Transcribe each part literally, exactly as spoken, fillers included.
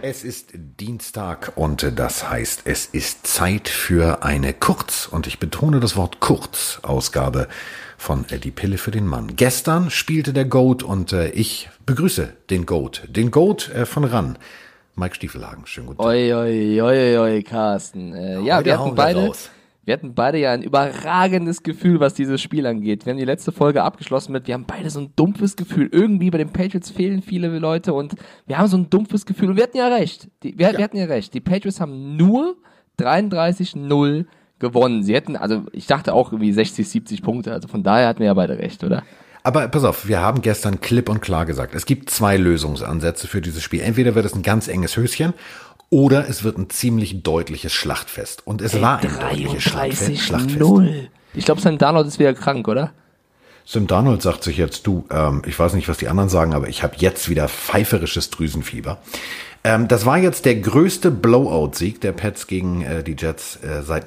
Es ist Dienstag und das heißt, es ist Zeit für eine Kurz, und ich betone das Wort Kurz, Ausgabe von Die Pille für den Mann. Gestern spielte der GOAT und äh, ich begrüße den GOAT, den GOAT äh, von RAN, Mike Stiefelhagen. Schönen guten Tag. Oi, oi, oi, oi, Carsten. Äh, ja, wir hatten beide... Wir hatten beide ja ein überragendes Gefühl, was dieses Spiel angeht. Wir haben die letzte Folge abgeschlossen mit, wir haben beide so ein dumpfes Gefühl. Irgendwie bei den Patriots fehlen viele Leute und wir haben so ein dumpfes Gefühl. Und wir hatten ja recht. Die, wir, ja. wir hatten ja recht. Die Patriots haben nur dreiunddreißig null gewonnen. Sie hätten, also ich dachte auch irgendwie sechzig, siebzig Punkte. Also von daher hatten wir ja beide recht, oder? Aber pass auf, wir haben gestern klipp und klar gesagt, es gibt zwei Lösungsansätze für dieses Spiel. Entweder wird es ein ganz enges Höschen, oder es wird ein ziemlich deutliches Schlachtfest. Und es Ey, war ein deutliches Schlachtfest. Schlachtfest. null. Ich glaube, Sam Darnold ist wieder krank, oder? Sam Darnold sagt sich jetzt, du, ähm, ich weiß nicht, was die anderen sagen, aber ich habe jetzt wieder pfeiferisches Drüsenfieber. Ähm, das war jetzt der größte Blowout-Sieg der Pats gegen äh, die Jets äh, seit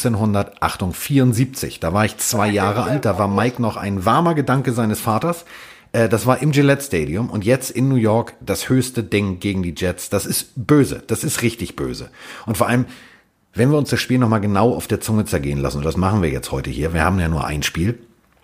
neunzehnhundertvierundsiebzig. Da war ich zwei Jahre alt, da war Mike noch ein warmer Gedanke seines Vaters. Das war im Gillette Stadium und jetzt in New York das höchste Ding gegen die Jets. Das ist böse, das ist richtig böse. Und vor allem, wenn wir uns das Spiel nochmal genau auf der Zunge zergehen lassen, und das machen wir jetzt heute hier, wir haben ja nur ein Spiel,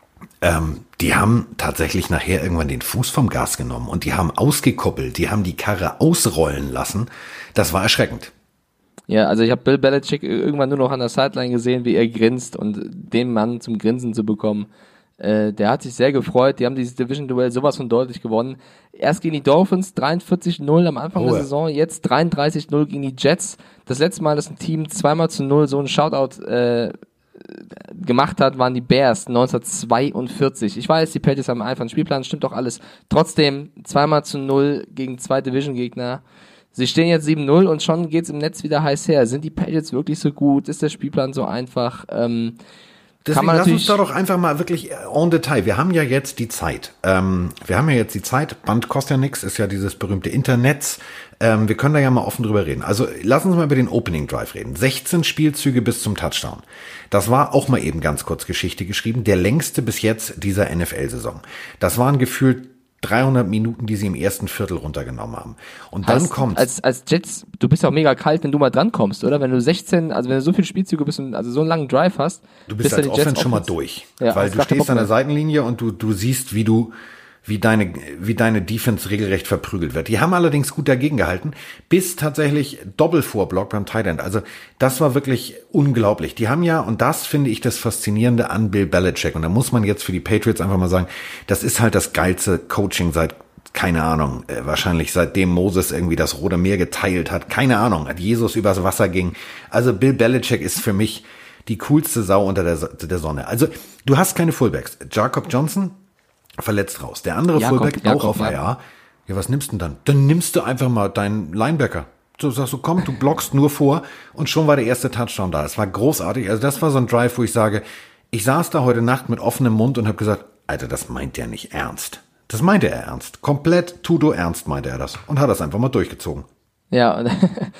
ähm, die haben tatsächlich nachher irgendwann den Fuß vom Gas genommen und die haben ausgekoppelt, die haben die Karre ausrollen lassen. Das war erschreckend. Ja, also ich habe Bill Belichick irgendwann nur noch an der Sideline gesehen, wie er grinst, und den Mann zum Grinsen zu bekommen, Äh, der hat sich sehr gefreut. Die haben dieses Division-Duell sowas von deutlich gewonnen. Erst gegen die Dolphins dreiundvierzig null am Anfang oh, der Saison, jetzt dreiunddreißig null gegen die Jets. Das letzte Mal, dass ein Team zweimal zu null so einen Shoutout äh, gemacht hat, waren die Bears neunzehnhundertzweiundvierzig. Ich weiß, die Patriots haben einfach einen Spielplan, stimmt doch alles. Trotzdem zweimal zu null gegen zwei Division-Gegner. Sie stehen jetzt sieben null und schon geht's im Netz wieder heiß her. Sind die Patriots wirklich so gut? Ist der Spielplan so einfach? Ähm, Deswegen lass uns da doch einfach mal wirklich en Detail. Wir haben ja jetzt die Zeit. Ähm, wir haben ja jetzt die Zeit. Band kostet ja nichts, ist ja dieses berühmte Internet. Ähm, wir können da ja mal offen drüber reden. Also lass uns mal über den Opening Drive reden. sechzehn Spielzüge bis zum Touchdown. Das war auch mal eben ganz kurz Geschichte geschrieben. Der längste bis jetzt dieser N F L-Saison. Das waren gefühlt dreihundert Minuten, die sie im ersten Viertel runtergenommen haben. Und dann als, kommt als als Jets, du bist auch mega kalt, wenn du mal dran kommst, oder? Wenn du sechzehn, also wenn du so viele Spielzüge bist und also so einen langen Drive hast, du bist als Offense schon mal durch, ja, weil du stehst an der Seitenlinie und du du siehst, wie du wie deine wie deine Defense regelrecht verprügelt wird. Die haben allerdings gut dagegen gehalten, bis tatsächlich Doppelvorblock beim Tight End. Also das war wirklich unglaublich. Die haben ja, und das finde ich das Faszinierende an Bill Belichick, und da muss man jetzt für die Patriots einfach mal sagen, das ist halt das geilste Coaching seit, keine Ahnung, äh, wahrscheinlich seitdem Moses irgendwie das Rote Meer geteilt hat, keine Ahnung, hat Jesus übers Wasser ging. Also Bill Belichick ist für mich die coolste Sau unter der, der Sonne. Also du hast keine Fullbacks. Jacob Johnson verletzt raus. Der andere Jakob, Fullback Jakob, auch auf I R. Ja, was nimmst du denn dann? Dann nimmst du einfach mal deinen Linebacker. So sagst du, komm, du blockst nur vor, und schon war der erste Touchdown da. Es war großartig. Also das war so ein Drive, wo ich sage, ich saß da heute Nacht mit offenem Mund und habe gesagt, Alter, das meint der nicht ernst. Das meinte er ernst. Komplett Tudo ernst meinte er das. Und hat das einfach mal durchgezogen. Ja, und,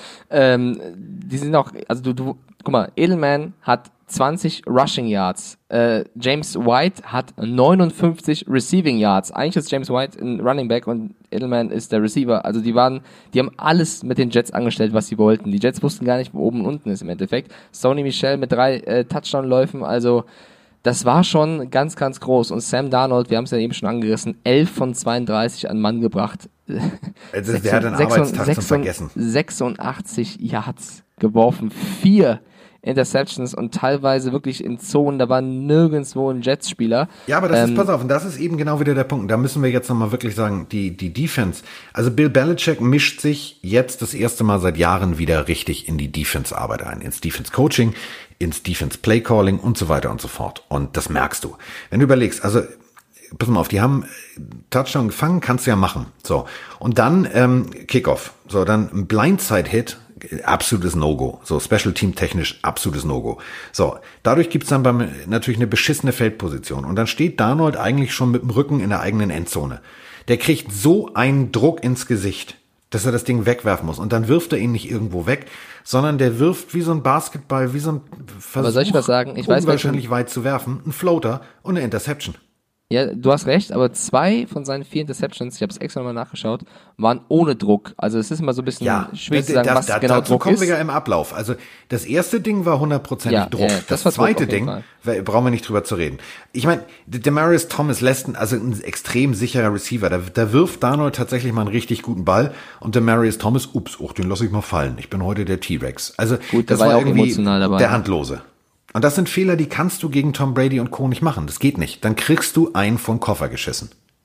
ähm, die sind auch, also du, du, guck mal, Edelman hat zwanzig Rushing Yards, äh, James White hat neunundfünfzig Receiving Yards. Eigentlich ist James White ein Running Back und Edelman ist der Receiver. Also die waren, die haben alles mit den Jets angestellt, was sie wollten. Die Jets wussten gar nicht, wo oben und unten ist im Endeffekt. Sony Michel mit drei äh, Touchdown-Läufen, also das war schon ganz, ganz groß. Und Sam Darnold, wir haben es ja eben schon angerissen, elf von zweiunddreißig an Mann gebracht. Also der hat einen Arbeitstag zum Vergessen. sechsundachtzig Yards geworfen, vier Interceptions und teilweise wirklich in Zonen, da war nirgendwo ein Jets-Spieler. Ja, aber das ähm, ist, pass auf, und das ist eben genau wieder der Punkt. Da müssen wir jetzt nochmal wirklich sagen, die, die Defense, also Bill Belichick mischt sich jetzt das erste Mal seit Jahren wieder richtig in die Defense-Arbeit ein, ins Defense-Coaching, ins Defense-Play-Calling und so weiter und so fort. Und das merkst du. Wenn du überlegst, also pass mal auf, die haben Touchdown gefangen, kannst du ja machen. So. Und dann ähm, Kickoff. So, dann ein Blindside-Hit, absolutes No-Go. So, Special Team technisch absolutes No-Go. So, dadurch gibt's dann beim, natürlich eine beschissene Feldposition. Und dann steht Darnold eigentlich schon mit dem Rücken in der eigenen Endzone. Der kriegt so einen Druck ins Gesicht, dass er das Ding wegwerfen muss. Und dann wirft er ihn nicht irgendwo weg, sondern der wirft wie so ein Basketball, wie so ein Versuch, aber soll ich was sagen? Ich weiß, unwahrscheinlich weit zu werfen, ein Floater und eine Interception. Ja, du hast recht, aber zwei von seinen vier Interceptions, ich habe es extra nochmal nachgeschaut, waren ohne Druck. Also es ist immer so ein bisschen Ja, schwierig das, zu sagen, das, was das, genau dazu Druck kommen ist. wir ja im Ablauf. Also das erste Ding war hundertprozentig Ja, Druck. ja, das das war Druck zweite auf jeden Ding, Fall. brauchen wir nicht drüber zu reden. Ich meine, Demaryius Thomas lässt ein, also ein extrem sicherer Receiver. Da, da wirft Darnold tatsächlich mal einen richtig guten Ball und Demaryius Thomas, ups, oh, den lasse ich mal fallen. Ich bin heute der T-Rex. Also Gut, der das war war ja auch irgendwie emotional dabei. der Handlose. Und das sind Fehler, die kannst du gegen Tom Brady und Co. nicht machen. Das geht nicht. Dann kriegst du einen vom Koffer geschissen.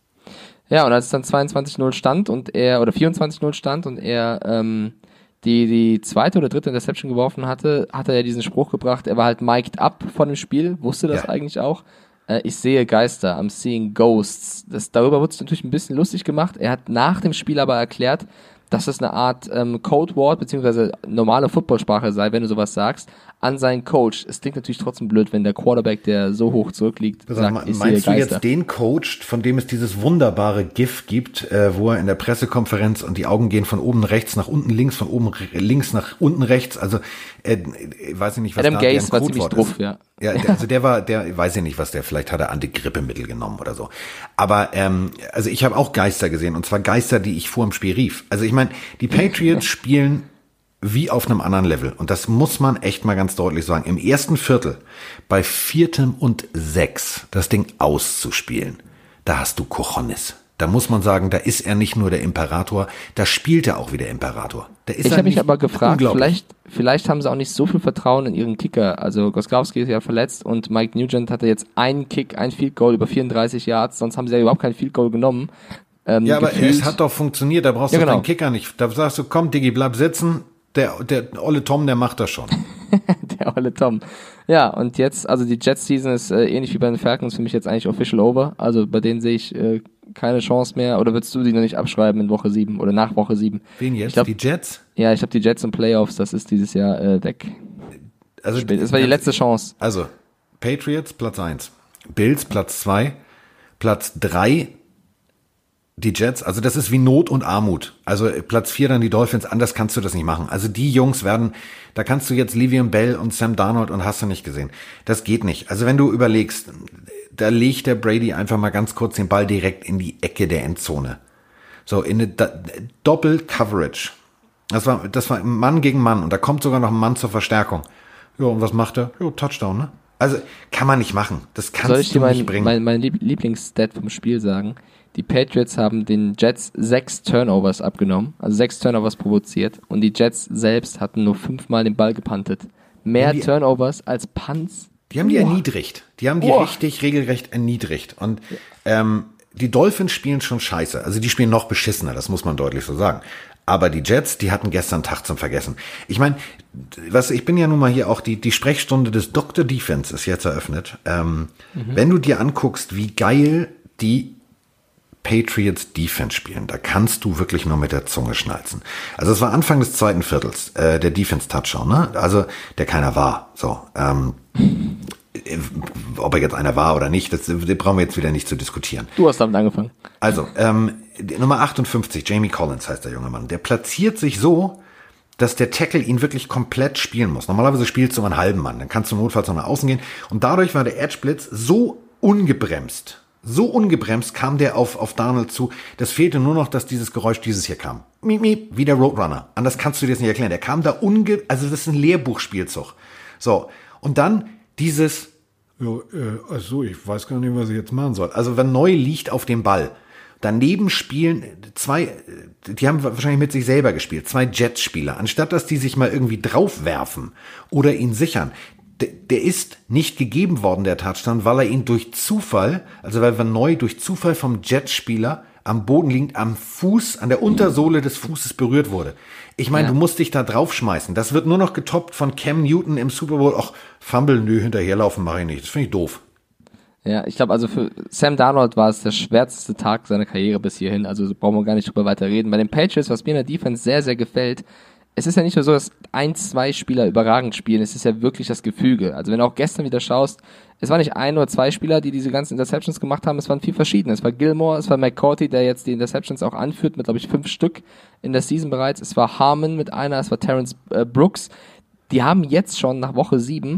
Ja, und als es dann zweiundzwanzig null stand und er, oder vierundzwanzig null stand und er ähm, die, die zweite oder dritte Interception geworfen hatte, hat er ja diesen Spruch gebracht, er war halt mic'd up vor dem Spiel, wusste das Ja. eigentlich auch. Äh, ich sehe Geister, I'm seeing ghosts. Das, darüber wurde es natürlich ein bisschen lustig gemacht. Er hat nach dem Spiel aber erklärt, dass das eine Art ähm, Codewort beziehungsweise normale Footballsprache sei, wenn du sowas sagst, an seinen Coach. Es klingt natürlich trotzdem blöd, wenn der Quarterback, der so hoch zurückliegt, Sag, sagt, ich sehe meinst du Geister. jetzt den Coach, von dem es dieses wunderbare GIF gibt, äh, wo er in der Pressekonferenz und die Augen gehen von oben rechts nach unten links, von oben re- links nach unten rechts, also äh, ich weiß ich nicht, was Adam da Gase deren war ziemlich Codewort druff, ist. ja. Ja, der, also der war, der weiß ich nicht, was der, vielleicht hat er Antigrippemittel genommen oder so. Aber ähm, also ich habe auch Geister gesehen und zwar Geister, die ich vor dem Spiel rief. Also ich meine, die Patriots spielen wie auf einem anderen Level. Und das muss man echt mal ganz deutlich sagen. Im ersten Viertel, bei viertem und sechs, das Ding auszuspielen, da hast du Cojones. Da muss man sagen, da ist er nicht nur der Imperator, da spielt er auch wie der Imperator. Da ist Ich er habe mich nicht aber gefragt, unglaublich. vielleicht, vielleicht haben sie auch nicht so viel Vertrauen in ihren Kicker. Also Gostkowski ist ja verletzt und Mike Nugent hatte jetzt einen Kick, ein Field Goal über vierunddreißig Yards, sonst haben sie ja überhaupt kein Field Goal genommen. Ähm, Ja, aber gefühlt- es hat doch funktioniert, da brauchst Ja, du genau. deinen Kicker nicht. Da sagst du, komm, Diggi, bleib sitzen, der, der olle Tom, der macht das schon. Der olle Tom. Ja, und jetzt, also die Jets-Season ist äh, ähnlich wie bei den Falcons für mich jetzt eigentlich official over. Also bei denen sehe ich äh, keine Chance mehr. Oder würdest du die noch nicht abschreiben in Woche sieben oder nach Woche sieben? Wen jetzt? Ich glaub, die Jets? Ja, ich habe die Jets im Playoffs, das ist dieses Jahr äh, weg. Also, Spät. Das war die letzte Chance. Also, Patriots Platz eins, Bills Platz zwei, Platz drei die Jets. Also das ist wie Not und Armut. Also Platz vier dann die Dolphins, anders kannst du das nicht machen. Also die Jungs werden, da kannst du jetzt Le'Veon Bell und Sam Darnold und hast du nicht gesehen. Das geht nicht. Also wenn du überlegst, da legt der Brady einfach mal ganz kurz den Ball direkt in die Ecke der Endzone. So, in eine da- Doppel-Coverage. Das war, das war Mann gegen Mann und da kommt sogar noch ein Mann zur Verstärkung. Ja, und was macht er? Ja, Touchdown, ne? Also, kann man nicht machen. Das kannst Soll ich dir du nicht mein, bringen. mein, mein Lieb- Lieblingsstat vom Spiel sagen? Die Patriots haben den Jets sechs Turnovers abgenommen, also sechs Turnovers provoziert und die Jets selbst hatten nur fünfmal den Ball gepuntet. Mehr die- Turnovers als Punts. Die haben die Boah. erniedrigt. Die haben die Boah. richtig regelrecht erniedrigt. Und ähm, die Dolphins spielen schon scheiße. Also die spielen noch beschissener, das muss man deutlich so sagen. Aber die Jets, die hatten gestern Tag zum Vergessen. Ich meine, was ich bin ja nun mal hier auch, die, die Sprechstunde des Doktor Defense ist jetzt eröffnet. Ähm, Wenn du dir anguckst, wie geil die Patriots Defense spielen, da kannst du wirklich nur mit der Zunge schnalzen. Also es war Anfang des zweiten Viertels, äh, der Defense Touchdown, ne? Also der keiner war. So, ähm, äh, ob er jetzt einer war oder nicht, das, das brauchen wir jetzt wieder nicht zu diskutieren. Du hast damit angefangen. Also, ähm, die Nummer achtundfünfzig, Jamie Collins heißt der junge Mann, der platziert sich so, dass der Tackle ihn wirklich komplett spielen muss. Normalerweise spielst du mal einen halben Mann, dann kannst du notfalls noch nach außen gehen. Und dadurch war der Edge Blitz so ungebremst, so ungebremst kam der auf, auf Darnold zu. Das fehlte nur noch, dass dieses Geräusch dieses hier kam. Miep, miep, wie der Roadrunner. Anders kannst du dir das nicht erklären. Der kam da unge, also das ist ein Lehrbuchspielzug. So. Und dann dieses, ja, äh, also ich weiß gar nicht, was ich jetzt machen soll. Also wenn neu liegt auf dem Ball. Daneben spielen zwei, die haben wahrscheinlich mit sich selber gespielt, zwei Jets-Spieler. Anstatt dass die sich mal irgendwie draufwerfen oder ihn sichern. Der, der ist nicht gegeben worden, der Touchdown, weil er ihn durch Zufall, also weil wir neu durch Zufall vom Jets-Spieler am Boden liegend am Fuß, an der Untersohle des Fußes berührt wurde. Ich meine, Ja. du musst dich da draufschmeißen. Das wird nur noch getoppt von Cam Newton im Super Bowl. Ach, Fumble, nö, hinterherlaufen mache ich nicht. Das finde ich doof. Ja, ich glaube, also für Sam Darnold war es der schwärzeste Tag seiner Karriere bis hierhin, also brauchen wir gar nicht drüber weiter reden. Bei den Patriots, was mir in der Defense sehr, sehr gefällt, es ist ja nicht nur so, dass ein, zwei Spieler überragend spielen, es ist ja wirklich das Gefüge. Also wenn du auch gestern wieder schaust, es waren nicht ein oder zwei Spieler, die diese ganzen Interceptions gemacht haben, es waren viel verschiedene. Es war Gilmore, es war McCourty, der jetzt die Interceptions auch anführt, mit, glaube ich, fünf Stück in der Season bereits. Es war Harmon mit einer, es war Terrence äh, Brooks. Die haben jetzt schon nach Woche sieben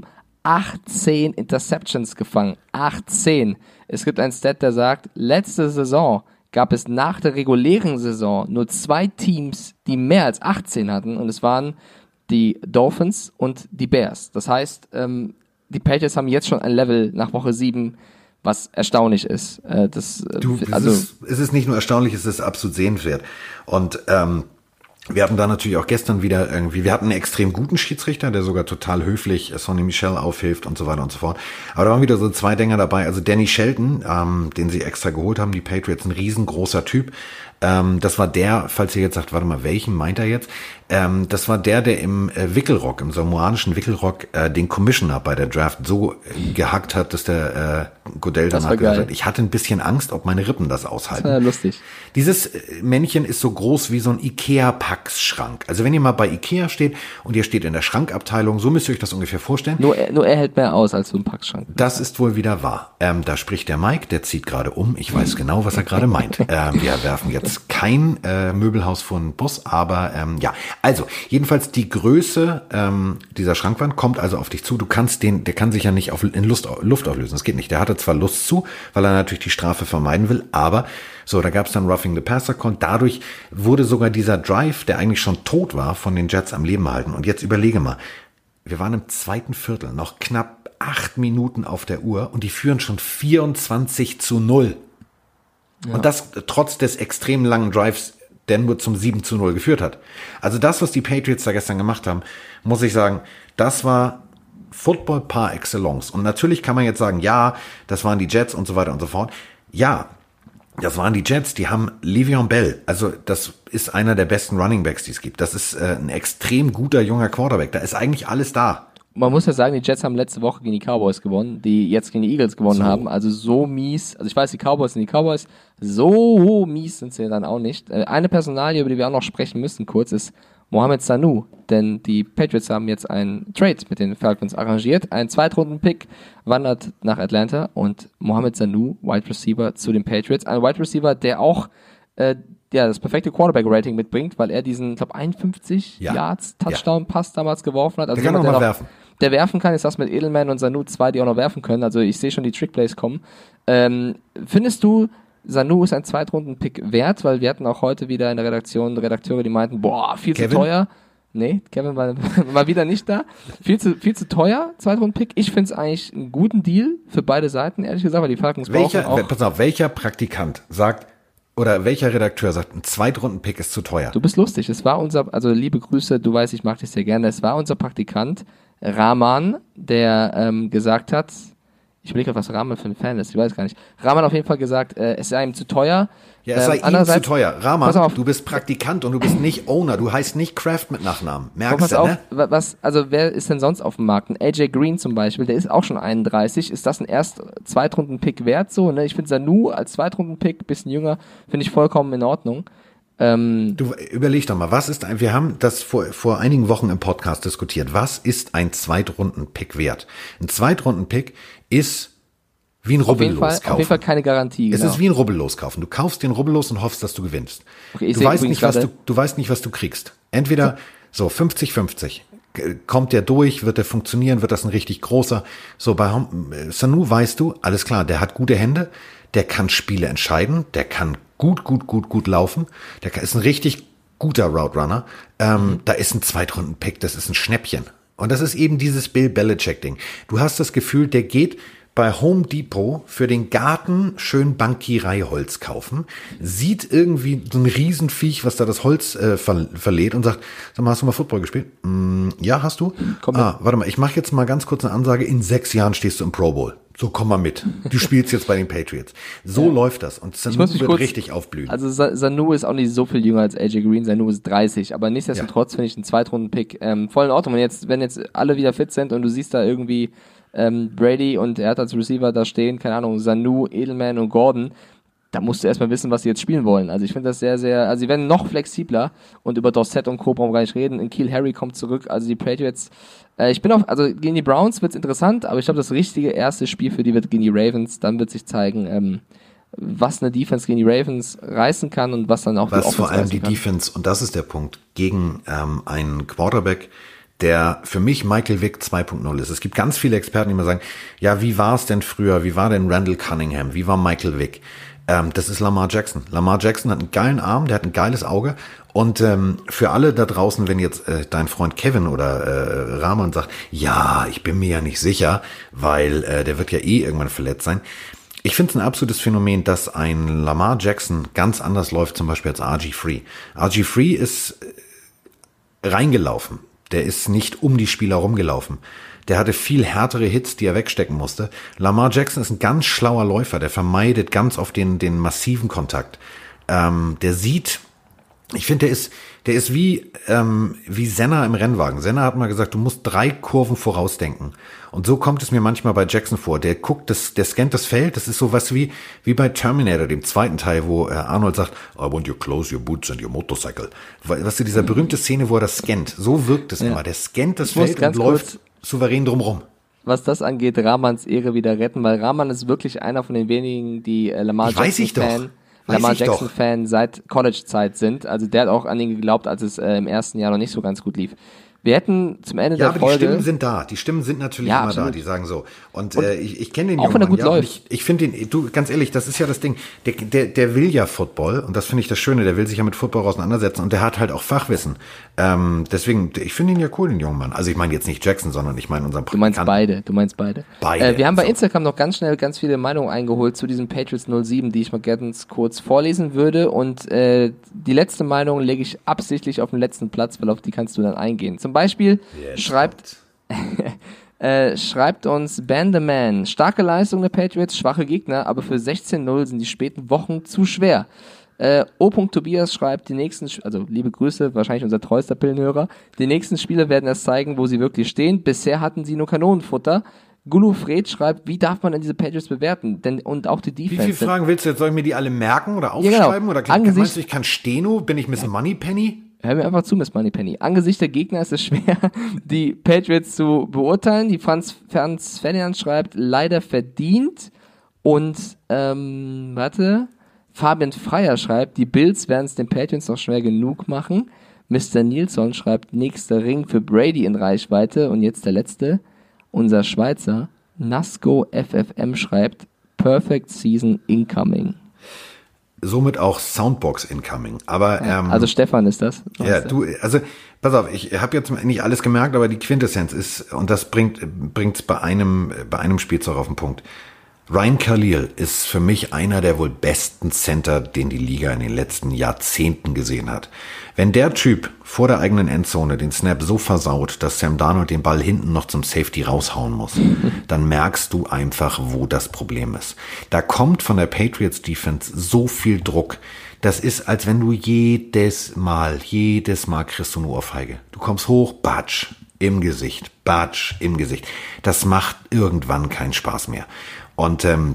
achtzehn Interceptions gefangen. achtzehn. Es gibt einen Stat, der sagt, letzte Saison gab es nach der regulären Saison nur zwei Teams, die mehr als achtzehn hatten, und es waren die Dolphins und die Bears. Das heißt, ähm, die Patriots haben jetzt schon ein Level nach Woche sieben, was erstaunlich ist. Äh, das, du, also, es, ist, es ist nicht nur erstaunlich, es ist absolut sehenswert. Und ähm, wir hatten da natürlich auch gestern wieder irgendwie, wir hatten einen extrem guten Schiedsrichter, der sogar total höflich Sonny Michel aufhilft und so weiter und so fort. Aber da waren wieder so zwei Dinger dabei. Also Danny Shelton, ähm, den sie extra geholt haben, die Patriots, ein riesengroßer Typ. Ähm, das war der, falls ihr jetzt sagt, warte mal, welchen meint er jetzt? Ähm, das war der, der im äh, Wickelrock, im samoanischen Wickelrock, äh, den Commissioner bei der Draft so äh, gehackt hat, dass der äh, Goodell danach gesagt hat, ich hatte ein bisschen Angst, ob meine Rippen das aushalten. Das war ja lustig. Dieses äh, Männchen ist so groß wie so ein Ikea-Packschrank. Also wenn ihr mal bei Ikea steht und ihr steht in der Schrankabteilung, so müsst ihr euch das ungefähr vorstellen. Nur er, nur er hält mehr aus als so ein Packschrank. Das ist wohl wieder wahr. Ähm, da spricht der Mike, der zieht gerade um. Ich weiß genau, was er gerade meint. Ähm, wir werfen jetzt kein äh, Möbelhaus vor den Bus, aber ähm, ja. Also, jedenfalls die Größe ähm, dieser Schrankwand kommt also auf dich zu. Du kannst den, der kann sich ja nicht auf, in Lust, Luft auflösen. Das geht nicht. Der hatte zwar Lust zu, weil er natürlich die Strafe vermeiden will, aber so, da gab es dann Roughing the Passer Call. Dadurch wurde sogar dieser Drive, der eigentlich schon tot war, von den Jets am Leben erhalten. Und jetzt überlege mal, wir waren im zweiten Viertel, noch knapp acht Minuten auf der Uhr und die führen schon vierundzwanzig zu null. Ja. Und das trotz des extrem langen Drives, der nur zum sieben zu null geführt hat. Also das, was die Patriots da gestern gemacht haben, muss ich sagen, das war Football par excellence. Und natürlich kann man jetzt sagen, ja, das waren die Jets und so weiter und so fort. Ja, das waren die Jets, die haben Le'Veon Bell. Also das ist einer der besten Running Backs, die es gibt. Das ist äh, ein extrem guter junger Quarterback. Da ist eigentlich alles da. Man muss ja sagen, die Jets haben letzte Woche gegen die Cowboys gewonnen, die jetzt gegen die Eagles gewonnen so. haben. Also so mies, also ich weiß, die Cowboys sind die Cowboys, so mies sind sie dann auch nicht. Eine Personalie, über die wir auch noch sprechen müssen kurz, ist Mohamed Sanu. Denn die Patriots haben jetzt einen Trade mit den Falcons arrangiert. Ein Zweitrunden-Pick wandert nach Atlanta und Mohamed Sanu, Wide Receiver zu den Patriots. Ein Wide Receiver, der auch äh, ja, das perfekte Quarterback-Rating mitbringt, weil er diesen, ich glaube, einundfünfzig ja. Yards Touchdown-Pass ja. damals geworfen hat. Also der kann jemand, auch mal der werfen. Noch, der werfen kann, ist das mit Edelman und Sanu zwei, die auch noch werfen können. Also ich sehe schon die Trickplays kommen. Ähm, findest du, Sanu ist ein Zweitrunden-Pick wert? Weil wir hatten auch heute wieder in der Redaktion Redakteure, die meinten, boah, viel Kevin? zu teuer. Nee, Kevin war, war wieder nicht da. Viel zu, viel zu teuer, Zweitrunden-Pick. Ich finde es eigentlich einen guten Deal für beide Seiten, ehrlich gesagt, weil die Falcons welcher, brauchen auch... Pass auf, welcher Praktikant sagt, oder welcher Redakteur sagt, ein Zweitrunden-Pick ist zu teuer? Du bist lustig. Es war unser, also liebe Grüße, du weißt, ich mag dich sehr gerne. Es war unser Praktikant Rahman, der ähm, gesagt hat, ich überlege, was Rahman für ein Fan ist, ich weiß gar nicht. Rahman hat auf jeden Fall gesagt, äh, es sei ihm zu teuer. Ja, es sei ähm, ihm zu teuer. Rahman, du bist Praktikant und du bist nicht Owner. Du heißt nicht Kraft mit Nachnamen. Merkst du, ne? Was, also wer ist denn sonst auf dem Markt? Ein A J Green zum Beispiel, der ist auch schon einunddreißig. Ist das ein erst Zweitrunden-Pick wert so? Ne? Ich finde Sanu als Zweitrunden-Pick, bisschen jünger, finde ich vollkommen in Ordnung. Ähm, du überleg doch mal, was ist ein, wir haben das vor, vor einigen Wochen im Podcast diskutiert. Was ist ein Zweitrunden-Pick wert? Ein Zweitrunden-Pick ist wie ein Rubbellos kaufen. Auf jeden Fall keine Garantie. Es genau. ist wie ein Rubbellos kaufen. Du kaufst den Rubbellos und hoffst, dass du gewinnst. Okay, du weißt nicht, was du, du weißt nicht, was du kriegst. Entweder so fünfzig fünfzig. Kommt der durch? Wird der funktionieren? Wird das ein richtig großer? So bei Sanu weißt du, alles klar, der hat gute Hände, der kann Spiele entscheiden, der kann gut, gut, gut, gut laufen, der ist ein richtig guter Route Runner. Ähm, mhm. Da ist ein Zweitrunden-Pick, das ist ein Schnäppchen. Und das ist eben dieses Bill Belichick-Ding. Du hast das Gefühl, der geht bei Home Depot für den Garten schön Bankiereiholz kaufen, sieht irgendwie so ein Riesenviech, was da das Holz äh, ver- verlädt und sagt, sag mal, hast du mal Football gespielt? Mm, ja, hast du? Komm ah, warte mal, ich mache jetzt mal ganz kurz eine Ansage, in sechs Jahren stehst du im Pro Bowl. So, komm mal mit. Du spielst jetzt bei den Patriots. So ja. läuft das. Und Sanu wird kurz, richtig aufblühen. Also Sanu ist auch nicht so viel jünger als A J Green. Sanu ist dreißig. Aber nichtsdestotrotz ja. finde ich einen Zweitrunden-Pick ähm, voll in Ordnung. Wenn jetzt, wenn jetzt alle wieder fit sind und du siehst da irgendwie ähm, Brady und er hat als Receiver da stehen, keine Ahnung, Sanu, Edelman und Gordon, da musst du erstmal wissen, was sie jetzt spielen wollen. Also ich finde das sehr, sehr, also sie werden noch flexibler und über Dorsett und Co. brauchen wir gar nicht reden. In Kiel Harry kommt zurück, also die Patriots, äh, ich bin auf, also gegen die Browns wird's interessant, aber ich glaube, das richtige erste Spiel für die wird gegen die Ravens, dann wird sich zeigen, ähm, was eine Defense gegen die Ravens reißen kann und was dann auch was die Offense vor allem die kann. Defense, und das ist der Punkt, gegen ähm, einen Quarterback, der für mich Michael Vick zwei Punkt null ist. Es gibt ganz viele Experten, die immer sagen, ja, wie war es denn früher? Wie war denn Randall Cunningham? Wie war Michael Vick? Ähm, das ist Lamar Jackson. Lamar Jackson hat einen geilen Arm, der hat ein geiles Auge. Und ähm, für alle da draußen, wenn jetzt äh, dein Freund Kevin oder äh, Rahman sagt, ja, ich bin mir ja nicht sicher, weil äh, der wird ja eh irgendwann verletzt sein. Ich finde es ein absolutes Phänomen, dass ein Lamar Jackson ganz anders läuft, zum Beispiel als R G drei. R G drei ist reingelaufen. Der ist nicht um die Spieler rumgelaufen. Der hatte viel härtere Hits, die er wegstecken musste. Lamar Jackson ist ein ganz schlauer Läufer. Der vermeidet ganz oft den, den massiven Kontakt. Ähm, der sieht, ich finde, der ist, der ist wie, ähm, wie Senna im Rennwagen. Senna hat mal gesagt, du musst drei Kurven vorausdenken. Und so kommt es mir manchmal bei Jackson vor. Der guckt, das, der scannt das Feld. Das ist sowas wie, wie bei Terminator, dem zweiten Teil, wo äh, Arnold sagt, I want you to close your boots and your motorcycle. Weißt du, dieser berühmte Szene, wo er das scannt. So wirkt es ja. immer. Der scannt das Feld und läuft souverän drumrum. Was das angeht, Rahmans Ehre wieder retten, weil Rahman ist wirklich einer von den wenigen, die äh, Lamar Jackson-Fan Lamar Jackson-Fan seit College-Zeit sind. Also der hat auch an ihn geglaubt, als es äh, im ersten Jahr noch nicht so ganz gut lief. Wir hätten zum Ende ja, der Folge... Ja, aber die Stimmen sind da. Die Stimmen sind natürlich ja, immer absolut. da, die sagen so. Und, und äh, ich, ich kenne den auch jungen wenn er gut Mann, läuft. Ja, ich, ich finde den, du, ganz ehrlich, das ist ja das Ding. Der, der, der will ja Football und das finde ich das Schöne. Der will sich ja mit Football auseinandersetzen und der hat halt auch Fachwissen. Ähm, deswegen, ich finde ihn ja cool, den jungen Mann. Also ich meine jetzt nicht Jackson, sondern ich meine unseren Du meinst beide, du meinst beide. Beide. Äh, wir haben bei so. Instagram noch ganz schnell ganz viele Meinungen eingeholt zu diesem Patriots null sieben, die ich mal ganz kurz vorlesen würde. Und äh, die letzte Meinung lege ich absichtlich auf den letzten Platz, weil auf die kannst du dann eingehen. Zum Beispiel Jetzt schreibt... äh, schreibt uns Ban the Man. Starke Leistung der Patriots, schwache Gegner, aber für sechzehn null sind die späten Wochen zu schwer. Äh, O. Tobias schreibt, die nächsten, also liebe Grüße, wahrscheinlich unser treuester Pillenhörer, die nächsten Spiele werden erst zeigen, wo sie wirklich stehen. Bisher hatten sie nur Kanonenfutter. Gulu Fred schreibt, wie darf man denn diese Patriots bewerten? Denn, und auch die Defense. Wie viele Fragen willst du jetzt? Soll ich mir die alle merken oder aufschreiben? Ja, genau. Oder kann, meinst du, ich kann Steno? Bin ich Miss Moneypenny? Hör mir einfach zu, Miss Moneypenny. Angesichts der Gegner ist es schwer, die Patriots zu beurteilen. Die Franz, Franz Ferdinand schreibt, leider verdient. Und, ähm, warte, Fabian Freier schreibt, die Bills werden es den Patriots noch schwer genug machen. Mister Nilsson schreibt, nächster Ring für Brady in Reichweite. Und jetzt der letzte, unser Schweizer, Nasco F F M schreibt, Perfect Season Incoming. Somit auch Soundbox incoming. Aber ja, ähm, also Stefan ist das. Ja, du, also pass auf, ich habe jetzt nicht alles gemerkt, aber die Quintessenz ist, und das bringt bringt's bei einem bei einem Spielzeug auf den Punkt. Ryan Khalil ist für mich einer der wohl besten Center, den die Liga in den letzten Jahrzehnten gesehen hat. Wenn der Typ vor der eigenen Endzone den Snap so versaut, dass Sam Darnold den Ball hinten noch zum Safety raushauen muss, dann merkst du einfach, wo das Problem ist. Da kommt von der Patriots Defense so viel Druck. Das ist, als wenn du jedes Mal, jedes Mal kriegst du eine Ohrfeige. Du kommst hoch, batsch, im Gesicht, batsch, im Gesicht. Das macht irgendwann keinen Spaß mehr. Und ähm,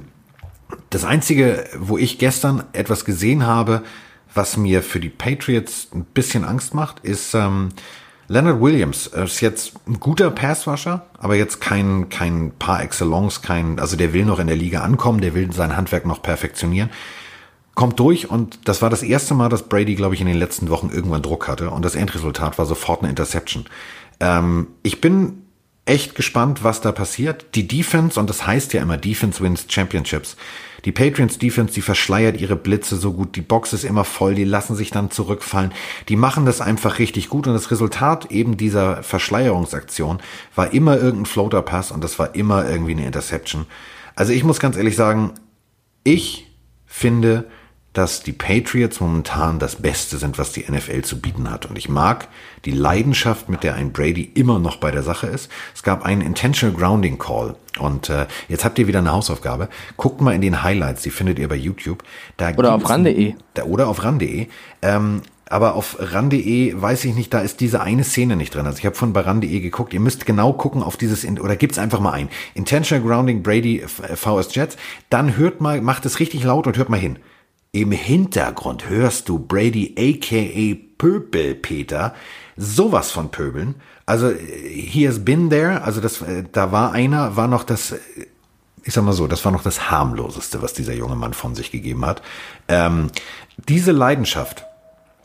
das Einzige, wo ich gestern etwas gesehen habe, was mir für die Patriots ein bisschen Angst macht, ist ähm, Leonard Williams. Er ist jetzt ein guter Passrusher, aber jetzt kein kein par excellence, kein, also der will noch in der Liga ankommen, der will sein Handwerk noch perfektionieren. Kommt durch und das war das erste Mal, dass Brady, glaube ich, in den letzten Wochen irgendwann Druck hatte und das Endresultat war sofort eine Interception. Ähm, ich bin echt gespannt, was da passiert. Die Defense, und das heißt ja immer, Defense wins Championships. Die Patriots Defense, die verschleiert ihre Blitze so gut. Die Box ist immer voll, die lassen sich dann zurückfallen. Die machen das einfach richtig gut. Und das Resultat eben dieser Verschleierungsaktion war immer irgendein Floater-Pass und das war immer irgendwie eine Interception. Also ich muss ganz ehrlich sagen, ich finde, dass die Patriots momentan das Beste sind, was die N F L zu bieten hat. Und ich mag die Leidenschaft, mit der ein Brady immer noch bei der Sache ist. Es gab einen Intentional Grounding Call. Und äh, jetzt habt ihr wieder eine Hausaufgabe. Guckt mal in den Highlights, die findet ihr bei YouTube. Da oder auf ran punkt de. Da, oder auf ran punkt de. Ähm, aber auf ran punkt de weiß ich nicht, da ist diese eine Szene nicht drin. Also ich habe von bei ran punkt de geguckt. Ihr müsst genau gucken auf dieses, oder gibt's einfach mal ein. Intentional Grounding Brady V S Jets. Dann hört mal, macht es richtig laut und hört mal hin. Im Hintergrund hörst du Brady aka Pöbelpeter sowas von pöbeln. Also he has been there, also das, da war einer, war noch das, ich sag mal so, das war noch das harmloseste, was dieser junge Mann von sich gegeben hat. Ähm, diese Leidenschaft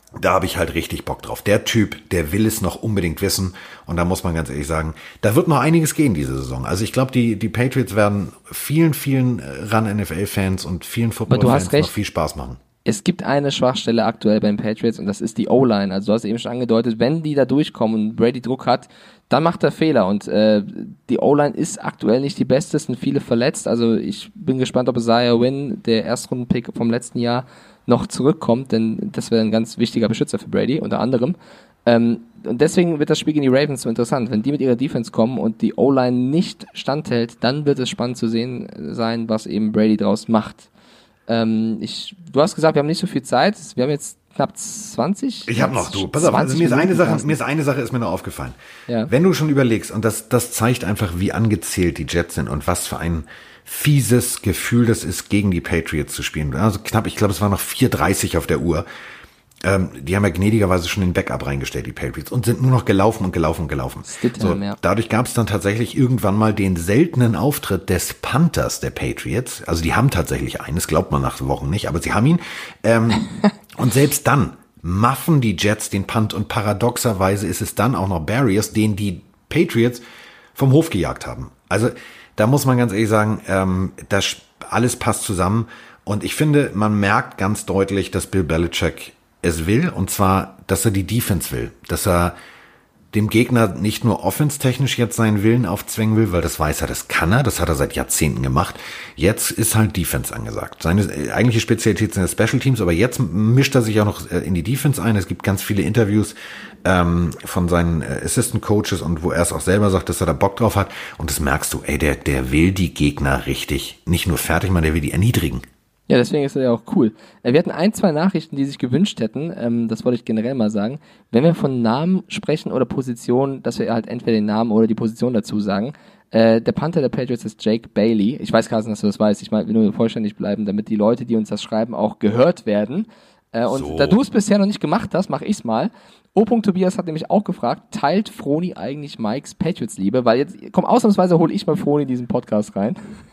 Da habe ich halt richtig Bock drauf. Der Typ, der will es noch unbedingt wissen. Und da muss man ganz ehrlich sagen, da wird noch einiges gehen diese Saison. Also ich glaube, die, die Patriots werden vielen, vielen Run-N F L-Fans und vielen Football-Fans noch viel Spaß machen. Es gibt eine Schwachstelle aktuell beim Patriots und das ist die O-Line. Also du hast eben schon angedeutet, wenn die da durchkommen und Brady Druck hat, dann macht er Fehler. Und äh, die O-Line ist aktuell nicht die beste, es sind viele verletzt. Also ich bin gespannt, ob Isaiah Wynn, der Erstrunden-Pick vom letzten Jahr, noch zurückkommt, denn das wäre ein ganz wichtiger Beschützer für Brady, unter anderem. Ähm, und deswegen wird das Spiel gegen die Ravens so interessant. Wenn die mit ihrer Defense kommen und die O-Line nicht standhält, dann wird es spannend zu sehen sein, was eben Brady draus macht. Ähm, ich, du hast gesagt, wir haben nicht so viel Zeit. Wir haben jetzt knapp zwanzig. Ich habe noch, du, pass auf, also mir ist eine Sache, mir ist eine Sache ist mir noch aufgefallen. Ja. Wenn du schon überlegst, und das, das zeigt einfach, wie angezählt die Jets sind und was für ein fieses Gefühl das ist, gegen die Patriots zu spielen. Also knapp, ich glaube, es war noch vier dreißig auf der Uhr. Ähm, die haben ja gnädigerweise schon den Backup reingestellt, die Patriots, und sind nur noch gelaufen und gelaufen und gelaufen. So, ja. Dadurch gab es dann tatsächlich irgendwann mal den seltenen Auftritt des Panthers der Patriots. Also die haben tatsächlich einen, das glaubt man nach Wochen nicht, aber sie haben ihn. Ähm, und selbst dann maffen die Jets den Punt und paradoxerweise ist es dann auch noch Barriers, den die Patriots vom Hof gejagt haben. Also da muss man ganz ehrlich sagen, ähm, das alles passt zusammen. Und ich finde, man merkt ganz deutlich, dass Bill Belichick es will. Und zwar, dass er die Defense will. Dass er dem Gegner nicht nur offense-technisch jetzt seinen Willen aufzwängen will, weil das weiß er, das kann er. Das hat er seit Jahrzehnten gemacht. Jetzt ist halt Defense angesagt. Seine eigentliche Spezialität sind Special Teams, aber jetzt mischt er sich auch noch in die Defense ein. Es gibt ganz viele Interviews ähm, von seinen Assistant Coaches und wo er es auch selber sagt, dass er da Bock drauf hat. Und das merkst du, ey, der, der will die Gegner richtig nicht nur fertig machen, der will die erniedrigen. Ja, deswegen ist er ja auch cool. Wir hatten ein, zwei Nachrichten, die sich gewünscht hätten, ähm, das wollte ich generell mal sagen. Wenn wir von Namen sprechen oder Positionen, dass wir halt entweder den Namen oder die Position dazu sagen. Äh, der Panther der Patriots ist Jake Bailey. Ich weiß, Carsten, dass du das weißt. Ich will nur vollständig bleiben, damit die Leute, die uns das schreiben, auch gehört werden. Äh, und so. Da du es bisher noch nicht gemacht hast, mache ich's mal. O. Tobias hat nämlich auch gefragt, teilt Froni eigentlich Mikes Patriots-Liebe? Weil jetzt, komm, ausnahmsweise hole ich mal Froni in diesen Podcast rein.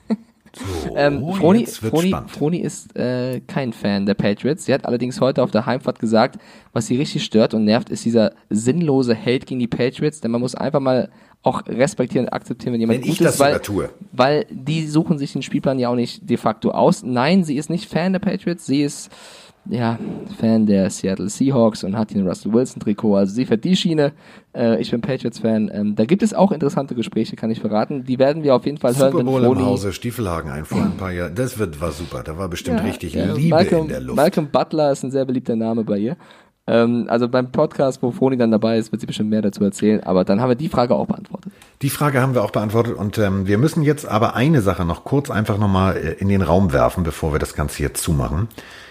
So, ähm, Froni, Froni, Froni ist äh, kein Fan der Patriots. Sie hat allerdings heute auf der Heimfahrt gesagt, was sie richtig stört und nervt, ist dieser sinnlose Hate gegen die Patriots, denn man muss einfach mal auch respektieren und akzeptieren, wenn jemand wenn gut ich ist, das weil, tue. weil die suchen sich den Spielplan ja auch nicht de facto aus. Nein, sie ist nicht Fan der Patriots, sie ist ja, Fan der Seattle Seahawks und hat hier ein Russell Wilson Trikot, also sie fährt die Schiene, äh, ich bin Patriots-Fan. Ähm, da gibt es auch interessante Gespräche, kann ich verraten, die werden wir auf jeden Fall Super hören. Bowl im Hause Stiefelhagen ein vor ein paar Jahren, das wird, war super, da war bestimmt ja, richtig ja, Liebe Malcolm, in der Luft. Malcolm Butler ist ein sehr beliebter Name bei ihr. Ähm, also beim Podcast, wo Froni dann dabei ist, wird sie bestimmt mehr dazu erzählen, aber dann haben wir die Frage auch beantwortet. Die Frage haben wir auch beantwortet und ähm, wir müssen jetzt aber eine Sache noch kurz einfach nochmal in den Raum werfen, bevor wir das Ganze hier zumachen.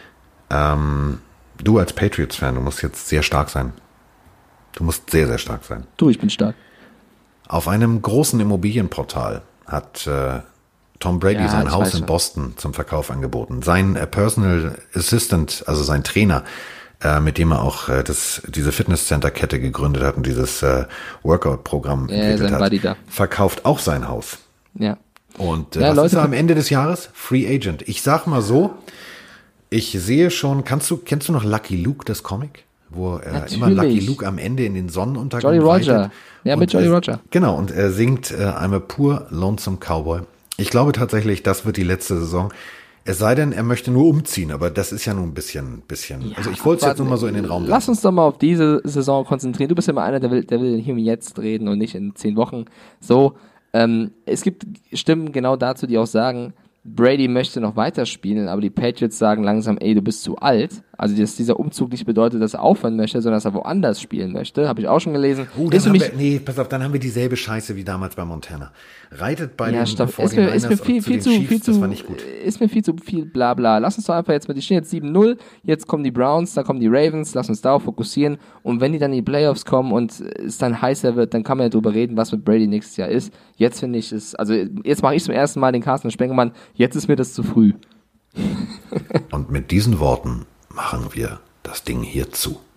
Ähm, Du als Patriots-Fan, du musst jetzt sehr stark sein. Du musst sehr, sehr stark sein. Du, ich bin stark. Auf einem großen Immobilienportal hat äh, Tom Brady ja, sein Haus in schon. Boston zum Verkauf angeboten. Sein äh, Personal Assistant, also sein Trainer, äh, mit dem er auch äh, das, diese Fitnesscenter-Kette gegründet hat und dieses äh, Workout-Programm ja, entwickelt hat, Buddy da. verkauft auch sein Haus. Ja. Und äh, ja, was Leute, ist er am Ende des Jahres? Free Agent. Ich sag mal so, ich sehe schon, kannst du, kennst du noch Lucky Luke, das Comic? Wo er immer Lucky Luke am Ende in den Sonnenuntergang Jolly Roger. Ja, mit Jolly Roger. Genau, und er singt äh, I'm a poor, lonesome cowboy. Ich glaube tatsächlich, das wird die letzte Saison. Es sei denn, er möchte nur umziehen, aber das ist ja nun ein bisschen, bisschen. Ja, also ich wollte es jetzt nur mal so in den Raum Lass uns doch mal auf diese Saison konzentrieren. Du bist ja immer einer, der will, der will hier und jetzt reden und nicht in zehn Wochen. So, ähm, es gibt Stimmen genau dazu, die auch sagen, Brady möchte noch weiterspielen, aber die Patriots sagen langsam, ey, du bist zu alt. Also, dass dieser Umzug nicht bedeutet, dass er aufhören möchte, sondern dass er woanders spielen möchte. Habe ich auch schon gelesen. Oh, dann haben wir, nee, pass auf, dann haben wir dieselbe Scheiße wie damals bei Montana. Reitet bei ja, den stopp. Ist mir, ist mir viel, viel zu, Chiefs, viel zu, das war nicht gut. Ist mir viel zu viel Blabla. Lass uns doch einfach jetzt mal, die stehen jetzt sieben null, jetzt kommen die Browns, dann kommen die Ravens, lass uns darauf fokussieren. Und wenn die dann in die Playoffs kommen und es dann heißer wird, dann kann man ja drüber reden, was mit Brady nächstes Jahr ist. Jetzt finde ich es, also jetzt mache ich zum ersten Mal den Carsten Spengemann, jetzt ist mir das zu früh. Und mit diesen Worten machen wir das Ding hier zu.